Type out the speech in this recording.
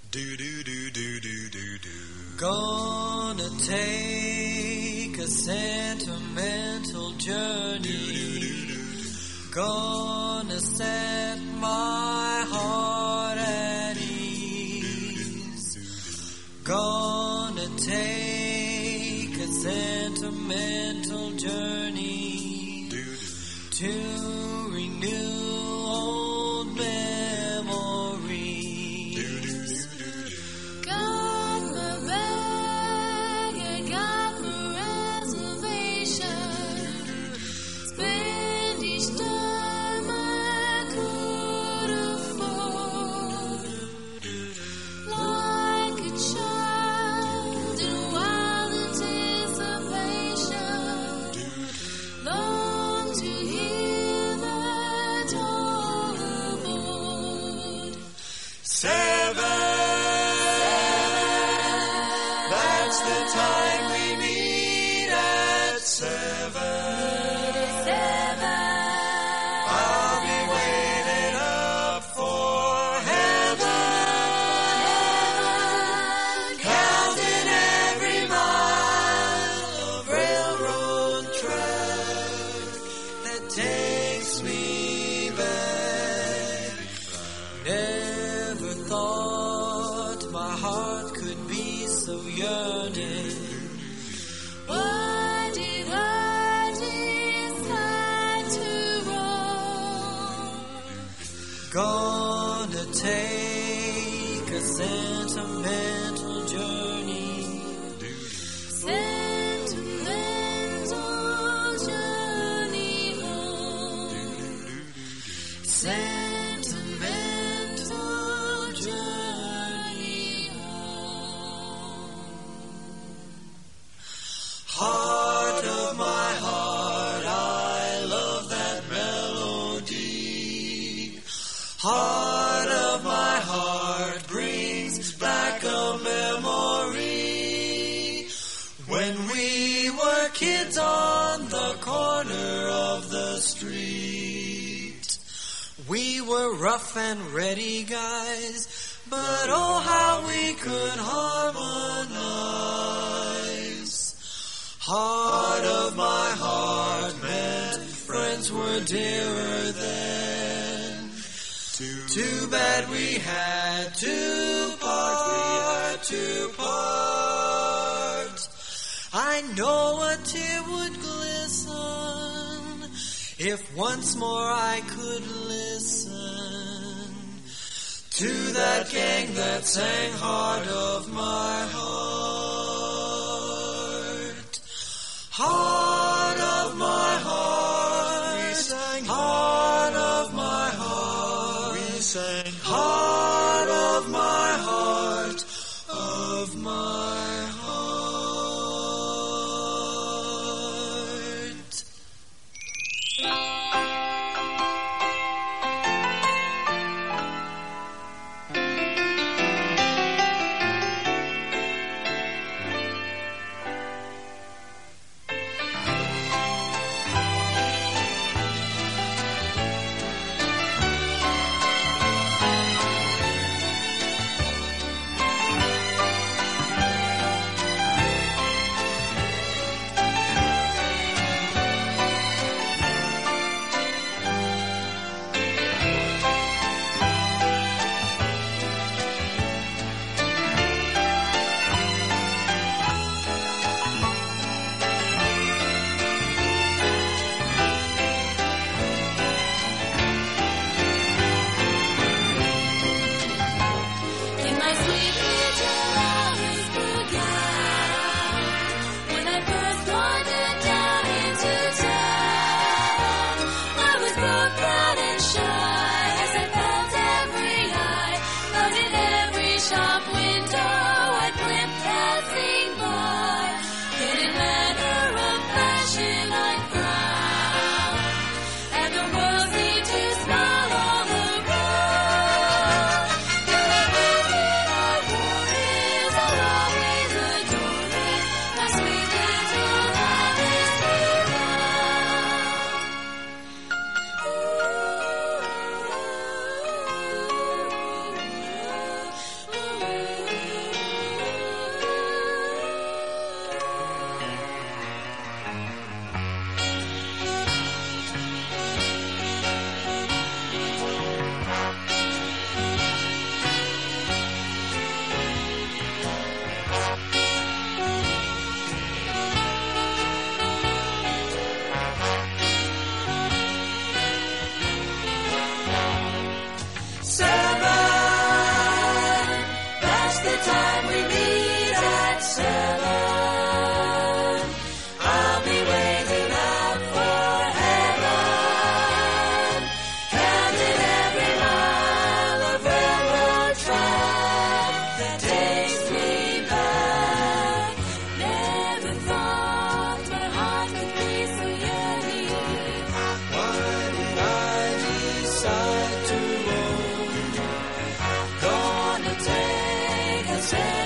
Do do do do do do do. Gonna take a sentimental journey. Do do do do. Gonna set my heart at ease. Gonna take a sentimental journey to renew old memories. Got my bag, I got my reservation. Spend each time I could afford. Like a child in wild anticipation. Long to hear the toll aboard. Seven. That's the time we meet at 7. I'll be waiting up for heaven, counting every mile of railroad track That takes me back. Never thought my heart could be so yearning. Why did I decide to roam? Gonna take a sentimental journey. Sentimental journey home. Sentimental journey home. Heart of my heart, I love that melody. Heart of my heart brings back a memory. When we were kids on the corner of the street, we were rough and ready guys, but oh how we could harmonize. Heart of my heart meant friends were dearer then. Too bad we had to part. I know a tear would glisten if once more I could listen to that gang that sang Heart of my heart. Heart of my heart, we sang Heart of my heart, we sang Heart of my heart, of my heart. time we meet at 7, I'll be waiting out for heaven, counting every mile of railroad track that takes me back. Never thought my heart could be so yearning. Why did I decide to roam? Gonna take a